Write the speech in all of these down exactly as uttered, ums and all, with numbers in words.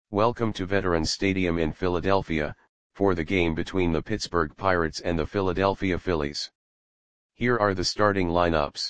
Welcome to Veterans Stadium in Philadelphia, for the game between the Pittsburgh Pirates and the Philadelphia Phillies. Here are the starting lineups.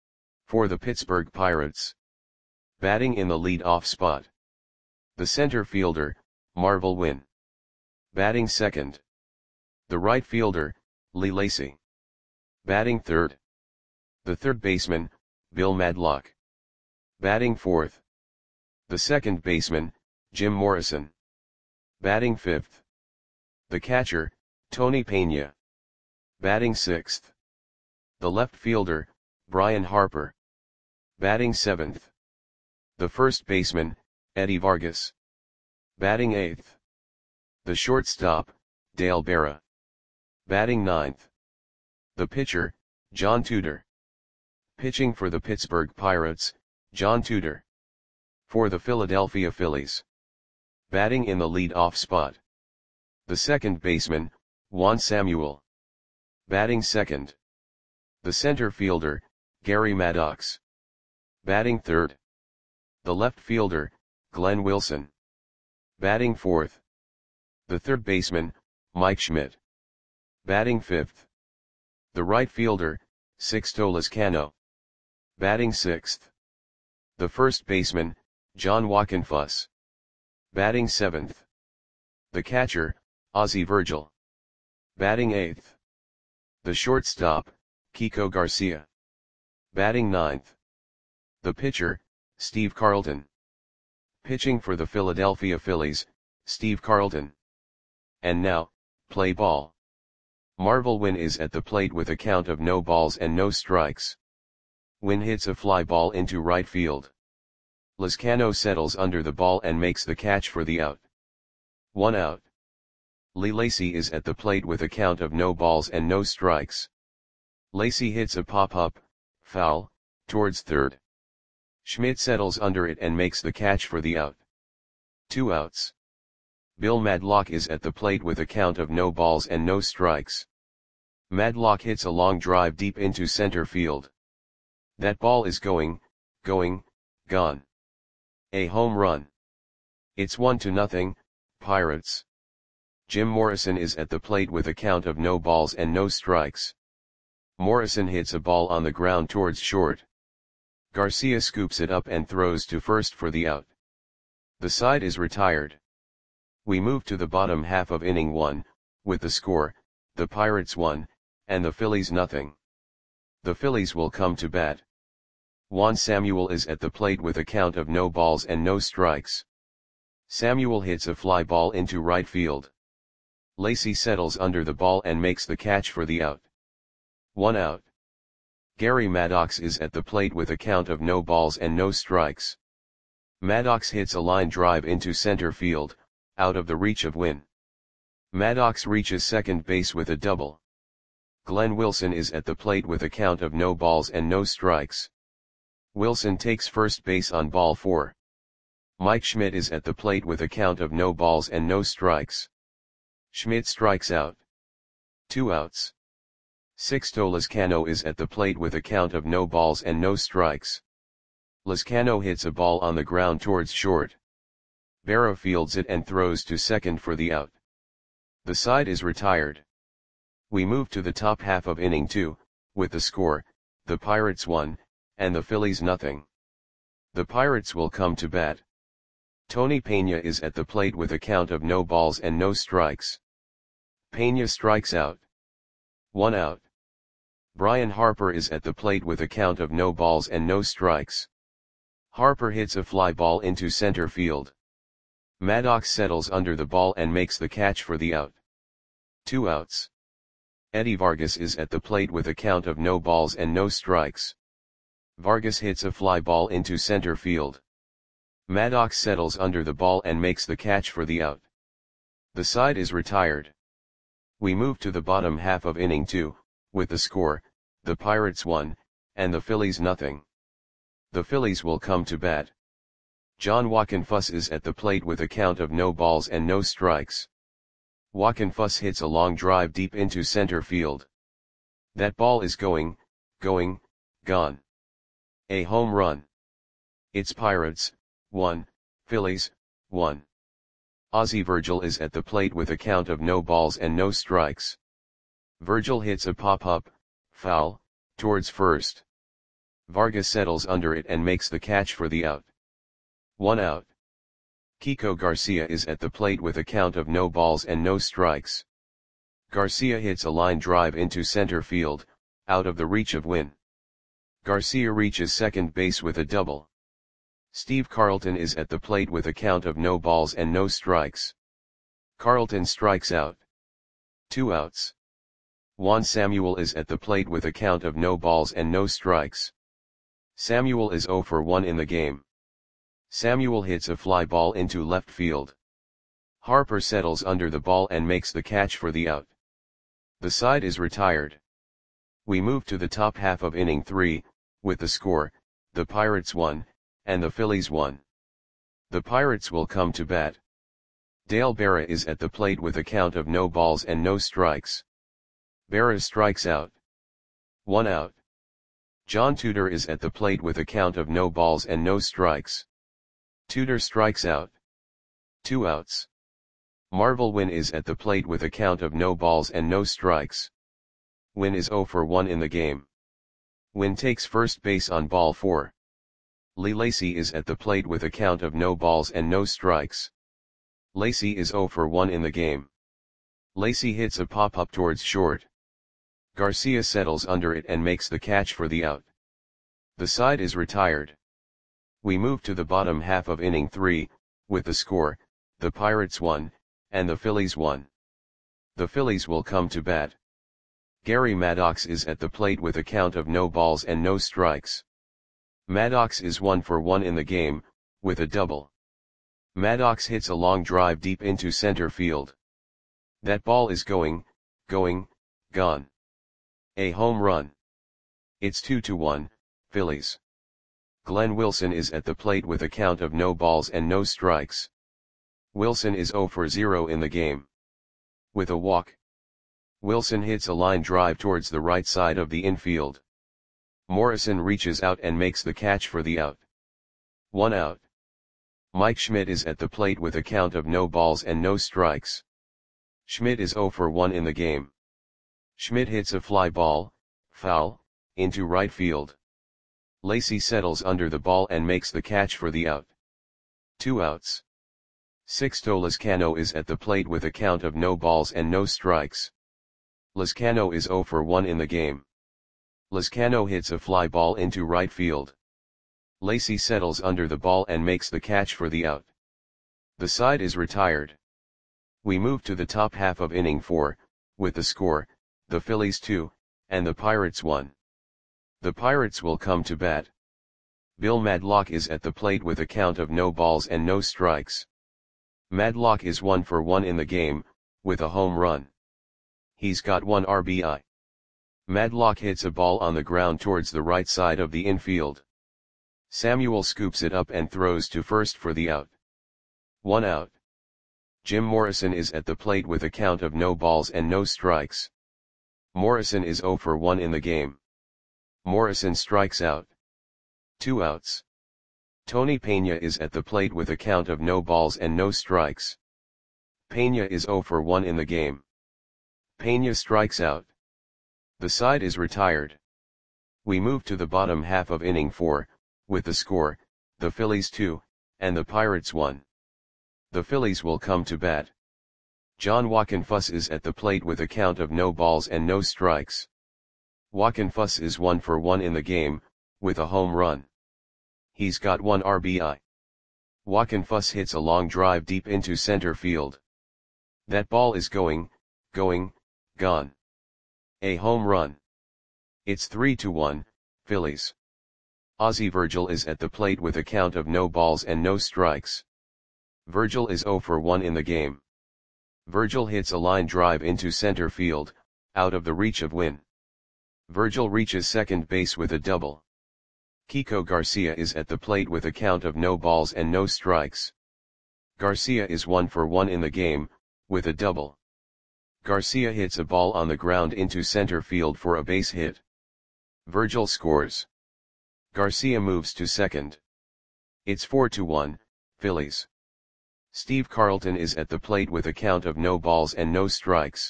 For the Pittsburgh Pirates. Batting in the lead-off spot. The center fielder, Marvell Wynn. Batting second. The right fielder, Lee Lacy. Batting third. The third baseman, Bill Madlock. Batting fourth. The second baseman, Jim Morrison. Batting fifth. The catcher, Tony Pena. Batting sixth. The left fielder, Brian Harper. Batting seventh. The first baseman, Eddie Vargas. Batting eighth. The shortstop, Dale Berra. Batting ninth. The pitcher, John Tudor. Pitching for the Pittsburgh Pirates, John Tudor. For the Philadelphia Phillies. Batting in the lead-off spot. The second baseman, Juan Samuel. Batting second. The center fielder, Gary Maddox. Batting third. The left fielder, Glenn Wilson. Batting fourth. The third baseman, Mike Schmidt. Batting fifth. The right fielder, Sixto Lezcano. Batting sixth. The first baseman, John Wockenfuss. Batting seventh. The catcher, Ozzie Virgil. Batting eighth. The shortstop, Kiko Garcia. Batting ninth. The pitcher, Steve Carlton. Pitching for the Philadelphia Phillies, Steve Carlton. And now, play ball. Marvell Wynn is at the plate with a count of no balls and no strikes. Wynn hits a fly ball into right field. Lezcano settles under the ball and makes the catch for the out. One out. Lee Lacy is at the plate with a count of no balls and no strikes. Lacy hits a pop-up, foul, towards third. Schmidt settles under it and makes the catch for the out. Two outs. Bill Madlock is at the plate with a count of no balls and no strikes. Madlock hits a long drive deep into center field. That ball is going, going, gone. A home run. It's one to nothing, Pirates. Jim Morrison is at the plate with a count of no balls and no strikes. Morrison hits a ball on the ground towards short. Garcia scoops it up and throws to first for the out. The side is retired. We move to the bottom half of inning one, with the score, the Pirates one, and the Phillies nothing. The Phillies will come to bat. Juan Samuel is at the plate with a count of no balls and no strikes. Samuel hits a fly ball into right field. Lacy settles under the ball and makes the catch for the out. One out. Gary Maddox is at the plate with a count of no balls and no strikes. Maddox hits a line drive into center field, out of the reach of Wynn. Maddox reaches second base with a double. Glenn Wilson is at the plate with a count of no balls and no strikes. Wilson takes first base on ball four. Mike Schmidt is at the plate with a count of no balls and no strikes. Schmidt strikes out. Two outs. Sixto Lezcano is at the plate with a count of no balls and no strikes. Lezcano hits a ball on the ground towards short. Berra fields it and throws to second for the out. The side is retired. We move to the top half of inning two, with the score, the Pirates one, and the Phillies nothing. The Pirates will come to bat. Tony Pena is at the plate with a count of no balls and no strikes. Pena strikes out. One out. Brian Harper is at the plate with a count of no balls and no strikes. Harper hits a fly ball into center field. Maddox settles under the ball and makes the catch for the out. Two outs. Eddie Vargas is at the plate with a count of no balls and no strikes. Vargas hits a fly ball into center field. Maddox settles under the ball and makes the catch for the out. The side is retired. We move to the bottom half of inning two, with the score, the Pirates one, and the Phillies nothing. The Phillies will come to bat. John Wockenfuss is at the plate with a count of no balls and no strikes. Wockenfuss hits a long drive deep into center field. That ball is going, going, gone. A home run. It's Pirates, one, Phillies, one. Ozzie Virgil is at the plate with a count of no balls and no strikes. Virgil hits a pop-up, foul, towards first. Vargas settles under it and makes the catch for the out. One out. Kiko Garcia is at the plate with a count of no balls and no strikes. Garcia hits a line drive into center field, out of the reach of Win. Garcia reaches second base with a double. Steve Carlton is at the plate with a count of no balls and no strikes. Carlton strikes out. Two outs. Juan Samuel is at the plate with a count of no balls and no strikes. Samuel is zero for one in the game. Samuel hits a fly ball into left field. Harper settles under the ball and makes the catch for the out. The side is retired. We move to the top half of inning three, with the score, the Pirates won, and the Phillies won. The Pirates will come to bat. Dale Berra is at the plate with a count of no balls and no strikes. Berra strikes out. One out. John Tudor is at the plate with a count of no balls and no strikes. Tudor strikes out. Two outs. Marvel Wynn is at the plate with a count of no balls and no strikes. Wynn is zero for one in the game. Wynn takes first base on ball four. Lee Lacy is at the plate with a count of no balls and no strikes. Lacy is zero for one in the game. Lacy hits a pop-up towards short. Garcia settles under it and makes the catch for the out. The side is retired. We move to the bottom half of inning three, with the score, the Pirates won, and the Phillies won. The Phillies will come to bat. Gary Maddox is at the plate with a count of no balls and no strikes. Maddox is one for one in the game, with a double. Maddox hits a long drive deep into center field. That ball is going, going, gone. A home run. It's two to one, Phillies. Glenn Wilson is at the plate with a count of no balls and no strikes. Wilson is zero for zero in the game. With a walk. Wilson hits a line drive towards the right side of the infield. Morrison reaches out and makes the catch for the out. One out. Mike Schmidt is at the plate with a count of no balls and no strikes. Schmidt is zero for one in the game. Schmidt hits a fly ball, foul, into right field. Lacy settles under the ball and makes the catch for the out. Two outs. Sixto Lezcano is at the plate with a count of no balls and no strikes. Lezcano is zero for one in the game. Lezcano hits a fly ball into right field. Lacy settles under the ball and makes the catch for the out. The side is retired. We move to the top half of inning four, with the score, the Phillies two, and the Pirates one. The Pirates will come to bat. Bill Madlock is at the plate with a count of no balls and no strikes. Madlock is one for one in the game, with a home run. He's got one R B I. Madlock hits a ball on the ground towards the right side of the infield. Samuel scoops it up and throws to first for the out. One out. Jim Morrison is at the plate with a count of no balls and no strikes. Morrison is zero for one in the game. Morrison strikes out. Two outs. Tony Pena is at the plate with a count of no balls and no strikes. Pena is zero for one in the game. Pena strikes out. The side is retired. We move to the bottom half of inning four, with the score, the Phillies two, and the Pirates one. The Phillies will come to bat. John Wockenfuss is at the plate with a count of no balls and no strikes. Wockenfuss is one for one in the game, with a home run. He's got one R B I. Wockenfuss hits a long drive deep into center field. That ball is going, going, gone. A home run. It's three to one, Phillies. Ozzie Virgil is at the plate with a count of no balls and no strikes. Virgil is zero for one in the game. Virgil hits a line drive into center field, out of the reach of Wynn. Virgil reaches second base with a double. Kiko Garcia is at the plate with a count of no balls and no strikes. Garcia is one for one in the game, with a double. Garcia hits a ball on the ground into center field for a base hit. Virgil scores. Garcia moves to second. It's four to one, Phillies. Steve Carlton is at the plate with a count of no balls and no strikes.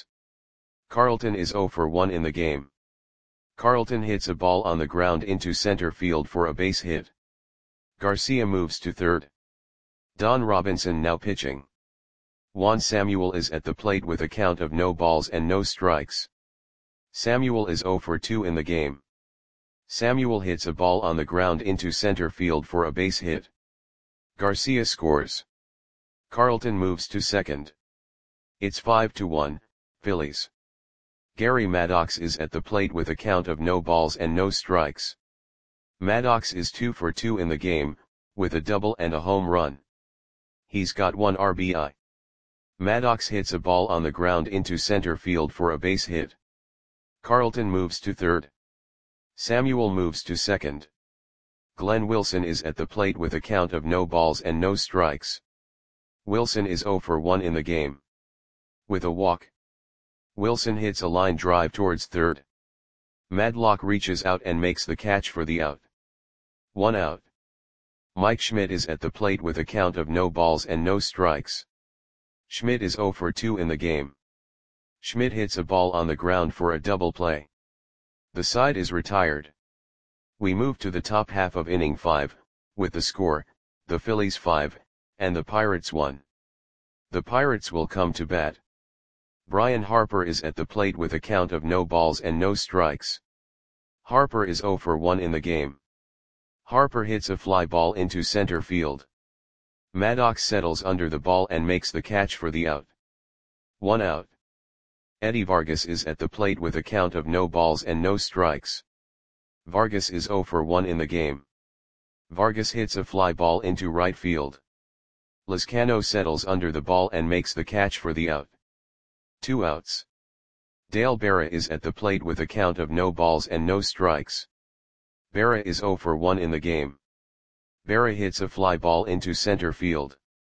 Carlton is zero for one in the game. Carlton hits a ball on the ground into center field for a base hit. Garcia moves to third. Don Robinson now pitching. Juan Samuel is at the plate with a count of no balls and no strikes. Samuel is zero for two in the game. Samuel hits a ball on the ground into center field for a base hit. Garcia scores. Carlton moves to second. It's five to one, Phillies. Gary Maddox is at the plate with a count of no balls and no strikes. Maddox is two for two in the game, with a double and a home run. He's got one R B I. Maddox hits a ball on the ground into center field for a base hit. Carlton moves to third. Samuel moves to second. Glenn Wilson is at the plate with a count of no balls and no strikes. Wilson is zero for one in the game. With a walk, Wilson hits a line drive towards third. Madlock reaches out and makes the catch for the out. One out. Mike Schmidt is at the plate with a count of no balls and no strikes. Schmidt is zero for two in the game. Schmidt hits a ball on the ground for a double play. The side is retired. We move to the top half of inning five, with the score, the Phillies five, and the Pirates one. The Pirates will come to bat. Brian Harper is at the plate with a count of no balls and no strikes. Harper is zero for one in the game. Harper hits a fly ball into center field. Maddox settles under the ball and makes the catch for the out. One out. Eddie Vargas is at the plate with a count of no balls and no strikes. Vargas is zero for one in the game. Vargas hits a fly ball into right field. Lizcano settles under the ball and makes the catch for the out. Two outs. Dale Berra is at the plate with a count of no balls and no strikes. Berra is zero for one in the game. Berra hits a fly ball into center field.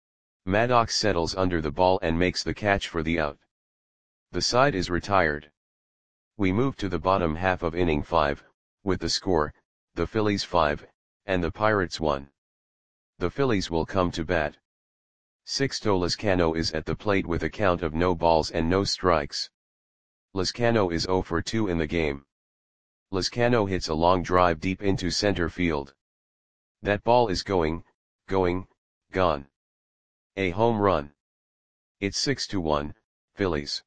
Maddox settles under the ball and makes the catch for the out. The side is retired. We move to the bottom half of inning five, with the score, the Phillies five, and the Pirates one. The Phillies will come to bat. Sixto Lizcano is at the plate with a count of no balls and no strikes. Lizcano is zero for two in the game. Lizcano hits a long drive deep into center field. That ball is going, going, gone. A home run. It's six to one, Phillies.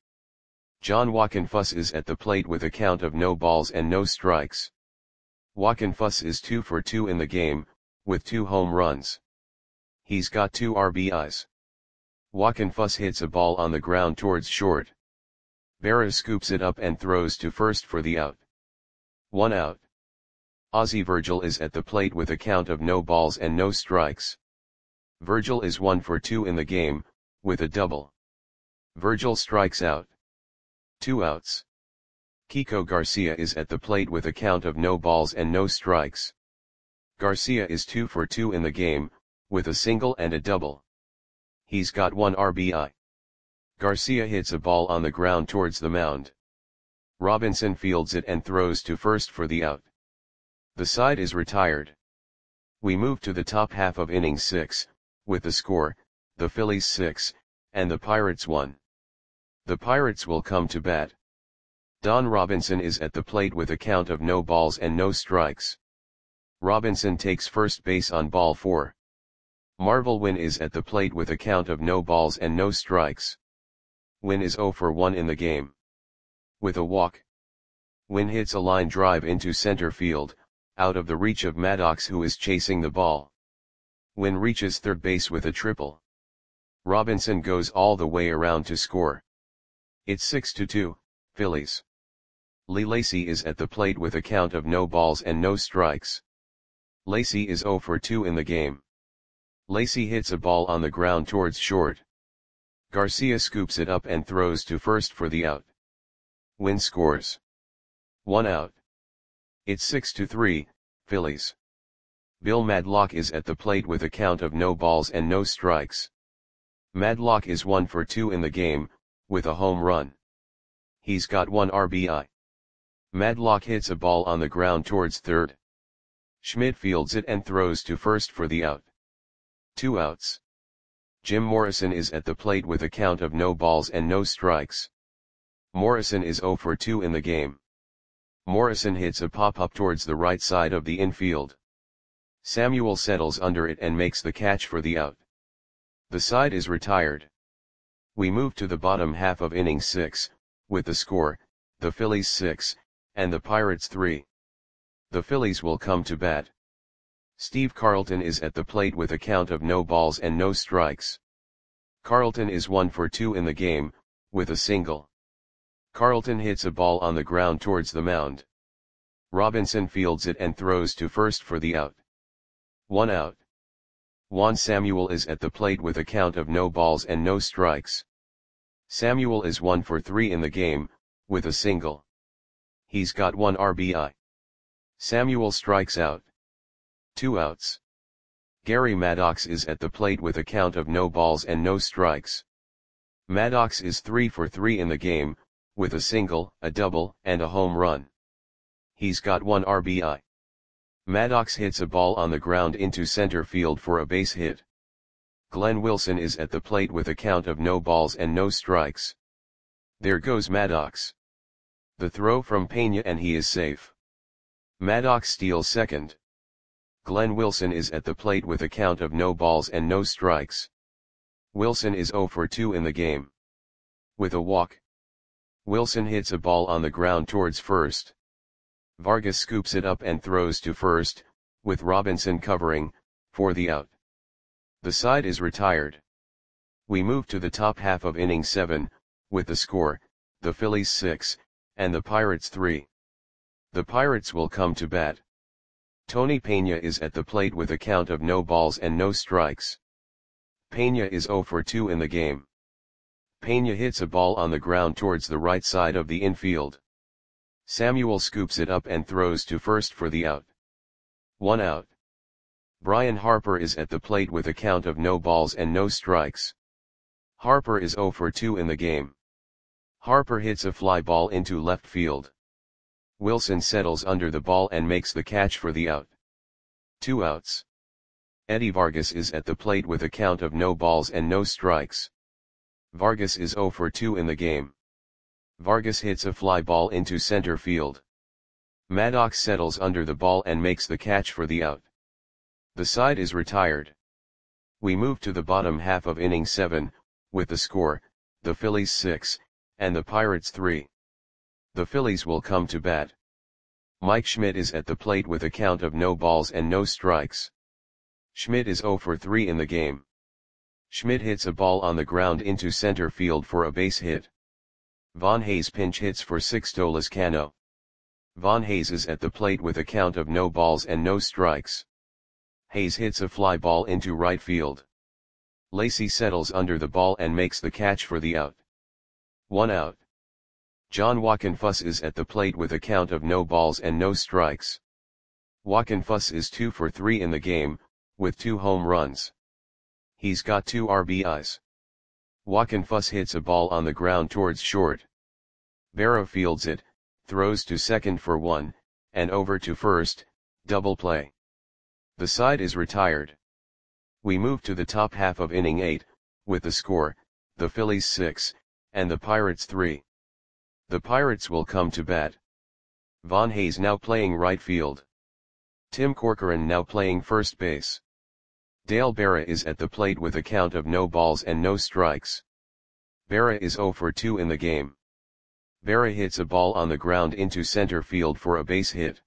John Wockenfuss is at the plate with a count of no balls and no strikes. Wockenfuss is two for two in the game, with two home runs. He's got two R B Is. Wockenfuss hits a ball on the ground towards short. Berra scoops it up and throws to first for the out. One out. Ozzie Virgil is at the plate with a count of no balls and no strikes. Virgil is one for two in the game, with a double. Virgil strikes out. Two outs. Kiko Garcia is at the plate with a count of no balls and no strikes. Garcia is two for two in the game, with a single and a double. He's got one R B I. Garcia hits a ball on the ground towards the mound. Robinson fields it and throws to first for the out. The side is retired. We move to the top half of inning six, with the score, the Phillies six, and the Pirates one. The Pirates will come to bat. Don Robinson is at the plate with a count of no balls and no strikes. Robinson takes first base on ball four. Marvel Wynn is at the plate with a count of no balls and no strikes. Wynn is zero for one in the game. With a walk, Wynn hits a line drive into center field, out of the reach of Maddox who is chasing the ball. Wynn reaches third base with a triple. Robinson goes all the way around to score. It's six to two, Phillies. Lee Lacy is at the plate with a count of no balls and no strikes. Lacy is zero for two in the game. Lacy hits a ball on the ground towards short. Garcia scoops it up and throws to first for the out. Wynn scores. One out. It's six to three, Phillies. Bill Madlock is at the plate with a count of no balls and no strikes. Madlock is one for two in the game, with a home run. He's got one R B I. Madlock hits a ball on the ground towards third. Schmidt fields it and throws to first for the out. Two outs. Jim Morrison is at the plate with a count of no balls and no strikes. Morrison is zero for two in the game. Morrison hits a pop-up towards the right side of the infield. Samuel settles under it and makes the catch for the out. The side is retired. We move to the bottom half of inning six, with the score, the Phillies six, and the Pirates three. The Phillies will come to bat. Steve Carlton is at the plate with a count of no balls and no strikes. Carlton is one for two in the game, with a single. Carlton hits a ball on the ground towards the mound. Robinson fields it and throws to first for the out. One out. Juan Samuel is at the plate with a count of no balls and no strikes. Samuel is one for three in the game, with a single. He's got one R B I. Samuel strikes out. Two outs. Gary Maddox is at the plate with a count of no balls and no strikes. Maddox is three for three in the game, with a single, a double, and a home run. He's got one R B I. Maddox hits a ball on the ground into center field for a base hit. Glenn Wilson is at the plate with a count of no balls and no strikes. There goes Maddox. The throw from Pena and he is safe. Maddox steals second. Glenn Wilson is at the plate with a count of no balls and no strikes. Wilson is zero for two in the game. With a walk. Wilson hits a ball on the ground towards first. Vargas scoops it up and throws to first, with Robinson covering, for the out. The side is retired. We move to the top half of inning seven, with the score, the Phillies six, and the Pirates three. The Pirates will come to bat. Tony Pena is at the plate with a count of no balls and no strikes. Pena is zero for two in the game. Pena hits a ball on the ground towards the right side of the infield. Samuel scoops it up and throws to first for the out. One out. Brian Harper is at the plate with a count of no balls and no strikes. Harper is zero for two in the game. Harper hits a fly ball into left field. Wilson settles under the ball and makes the catch for the out. Two outs. Eddie Vargas is at the plate with a count of no balls and no strikes. Vargas is zero for two in the game. Vargas hits a fly ball into center field. Maddox settles under the ball and makes the catch for the out. The side is retired. We move to the bottom half of inning seven, with the score, the Phillies six, and the Pirates three. The Phillies will come to bat. Mike Schmidt is at the plate with a count of no balls and no strikes. Schmidt is zero for three in the game. Schmidt hits a ball on the ground into center field for a base hit. Von Hayes pinch hits for Sixto Lezcano. Von Hayes is at the plate with a count of no balls and no strikes. Hayes hits a fly ball into right field. Lacy settles under the ball and makes the catch for the out. One out. John Wockenfuss is at the plate with a count of no balls and no strikes. Wockenfuss is two for three in the game, with two home runs. He's got two R B Is. Wockenfuss hits a ball on the ground towards short. Berra fields it, throws to second for one, and over to first, double play. The side is retired. We move to the top half of inning eight, with the score, the Phillies six, and the Pirates three. The Pirates will come to bat. Von Hayes now playing right field. Tim Corcoran now playing first base. Dale Berra is at the plate with a count of no balls and no strikes. Berra is zero for two in the game. Berra hits a ball on the ground into center field for a base hit.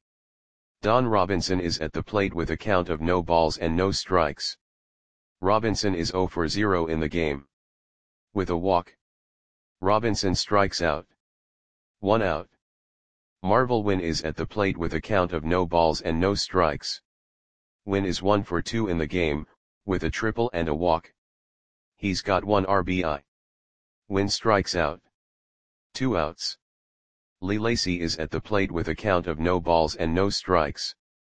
Don Robinson is at the plate with a count of no balls and no strikes. Robinson is zero for zero in the game. With a walk. Robinson strikes out. One out. Marvel Wynn is at the plate with a count of no balls and no strikes. Wynn is one for two in the game, with a triple and a walk. He's got one R B I. Wynn strikes out. Two outs. Lee Lacy is at the plate with a count of no balls and no strikes.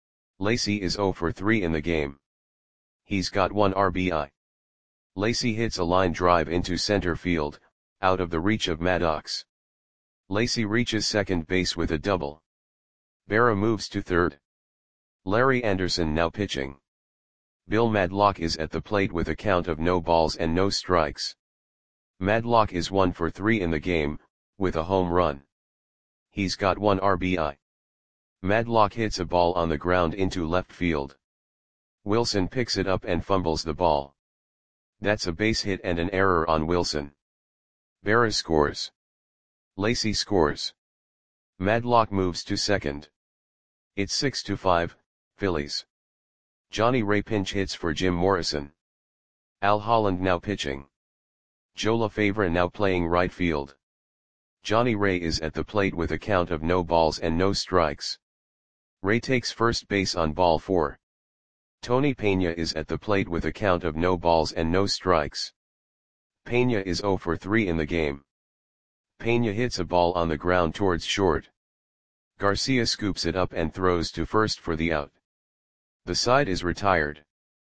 Lacy is zero for three in the game. He's got one R B I. Lacy hits a line drive into center field, out of the reach of Maddox. Lacy reaches second base with a double. Berra moves to third. Larry Anderson now pitching. Bill Madlock is at the plate with a count of no balls and no strikes. Madlock is one for three in the game, with a home run. He's got one R B I. Madlock hits a ball on the ground into left field. Wilson picks it up and fumbles the ball. That's a base hit and an error on Wilson. Berra scores. Lacy scores. Madlock moves to second. It's six to five, Phillies. Johnny Ray pinch hits for Jim Morrison. Al Holland now pitching. Joe LaFavre now playing right field. Johnny Ray is at the plate with a count of no balls and no strikes. Ray takes first base on ball four. Tony Peña is at the plate with a count of no balls and no strikes. Peña is zero for three in the game. Peña hits a ball on the ground towards short. Garcia scoops it up and throws to first for the out. The side is retired.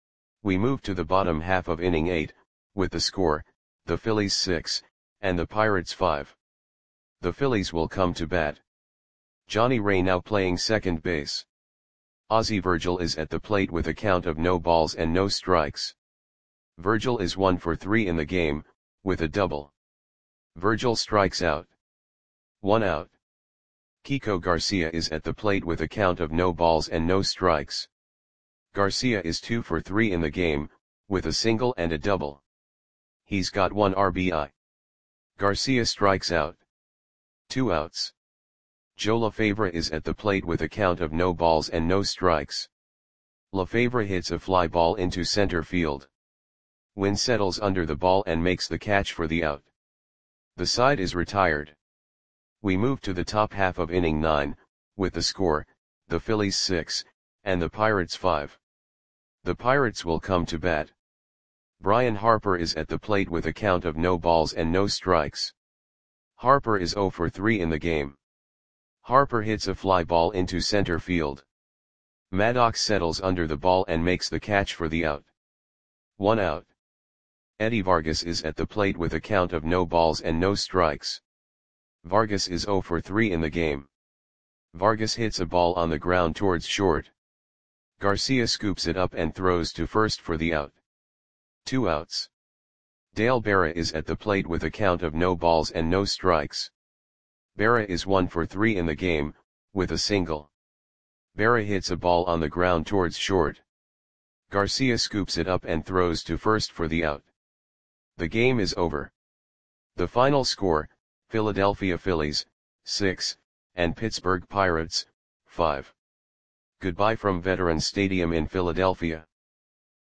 We move to the bottom half of inning eight, with the score, the Phillies six, and the Pirates five. The Phillies will come to bat. Johnny Ray now playing second base. Ozzie Virgil is at the plate with a count of no balls and no strikes. Virgil is one for three in the game, with a double. Virgil strikes out. One out. Kiko Garcia is at the plate with a count of no balls and no strikes. Garcia is two for three in the game, with a single and a double. He's got one R B I. Garcia strikes out. Two outs. Joe LaFavre is at the plate with a count of no balls and no strikes. LaFavre hits a fly ball into center field. Wynn settles under the ball and makes the catch for the out. The side is retired. We move to the top half of inning nine, with the score, the Phillies six, and the Pirates five. The Pirates will come to bat. Brian Harper is at the plate with a count of no balls and no strikes. Harper is zero for three in the game. Harper hits a fly ball into center field. Maddox settles under the ball and makes the catch for the out. One out. Eddie Vargas is at the plate with a count of no balls and no strikes. Vargas is zero for three in the game. Vargas hits a ball on the ground towards short. Garcia scoops it up and throws to first for the out. Two outs. Dale Berra is at the plate with a count of no balls and no strikes. Berra is one for three in the game, with a single. Berra hits a ball on the ground towards short. Garcia scoops it up and throws to first for the out. The game is over. The final score, Philadelphia Phillies, six, and Pittsburgh Pirates, five. Goodbye from Veterans Stadium in Philadelphia.